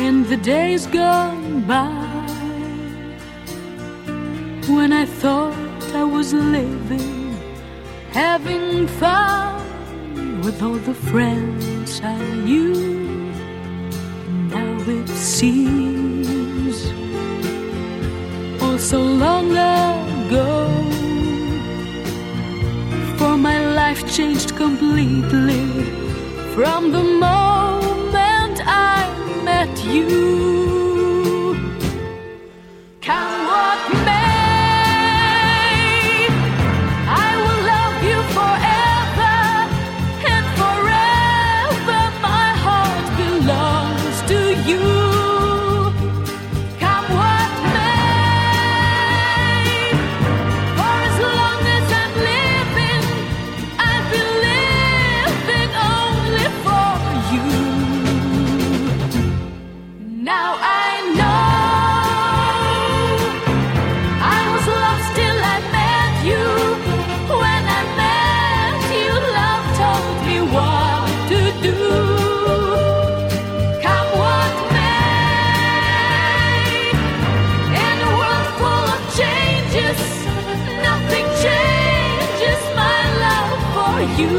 in the days gone by, when I thought I was living, having fun with all the friends I knew. Now it seems oh so long ago, for my life changed completely from the moment I met you. Come what may, I will love you forever, and forever my heart belongs to you. Come what may, for as long as I'm living, I'll be living only for you. Now I know I was lost till I met you. When I met you, love told me what to do. Come what may, in a world full of changes, nothing changes my love for you.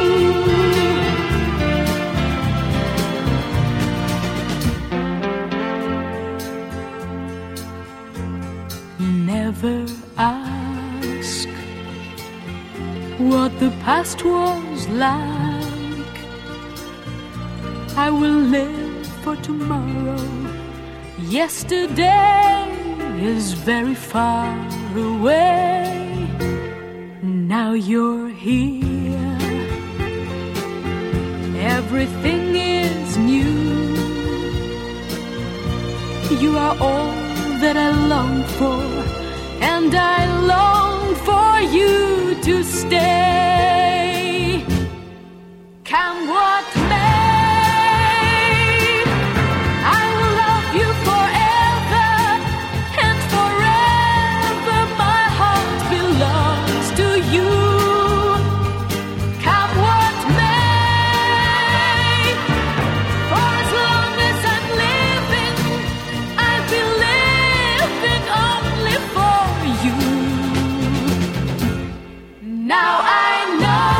Never ask what the past was like. I will live for tomorrow. Yesterday is very far away. Now you're here, everything is new. You are all that I long for, and I long for you to stay. Come what may, I will love you forever, and forever my heart belongs to you. Come what may, for as long as I'm living, I'll be living only for you. Now I know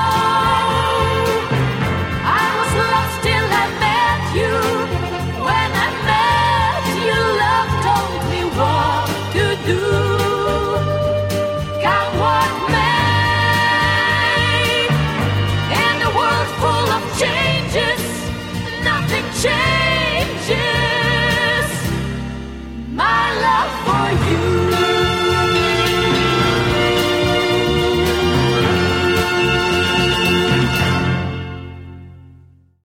I was lost till I met you. When I met you, love told me what to do. Come what may, in a world full of changes, nothing changes